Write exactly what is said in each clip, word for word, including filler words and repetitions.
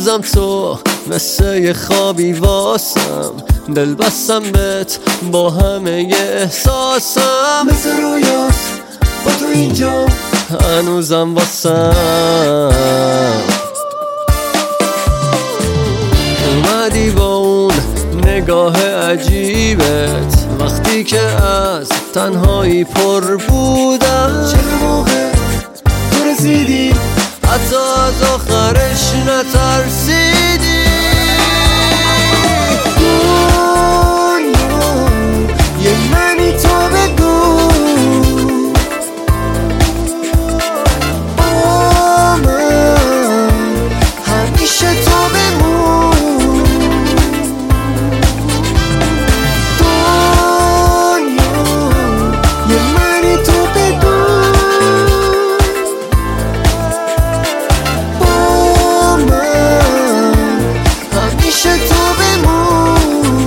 هنوزم تو مثل یه خوابی واسم، دل بستم بهت با همه ی احساسم، مثل رویاست با تو اینجا هنوزم واسم. اومدی با اون نگاه عجیبت وقتی که از تنهایی پر بودم، چه موقع تو رسیدی حتی از آخرش نترسیدی. دنیا یه منی تو بگو با من همیشه تو بمون. دنیا یه منی تو بگو با من همیشه تو بمون.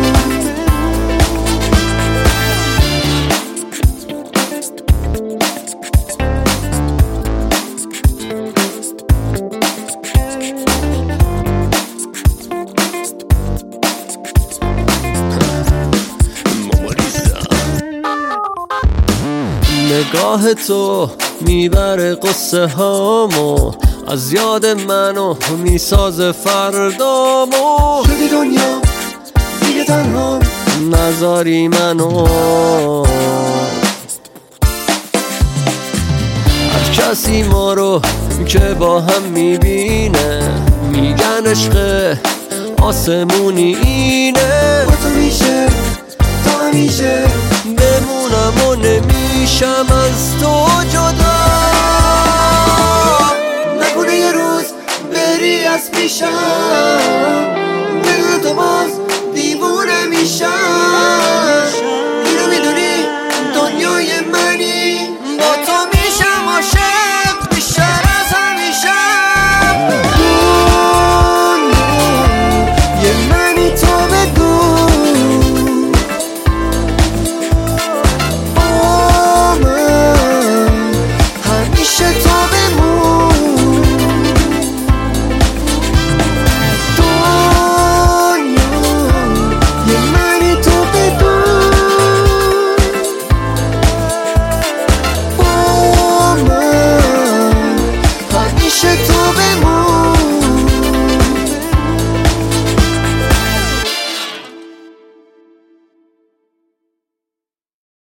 نگاه تو میبره قصه هامو، از یاد منو میسازه فردامو. شدی دنیا دیگه تنها نذاری منو، هر کسی ما رو که با هم میبینه میگن عشق آسمونی اینه. با تو میشه تا همیشه بمونم و نمیشم از تو جدا، نکنه یه روز بری از پیشم، دل تو باز دیوونه میشم.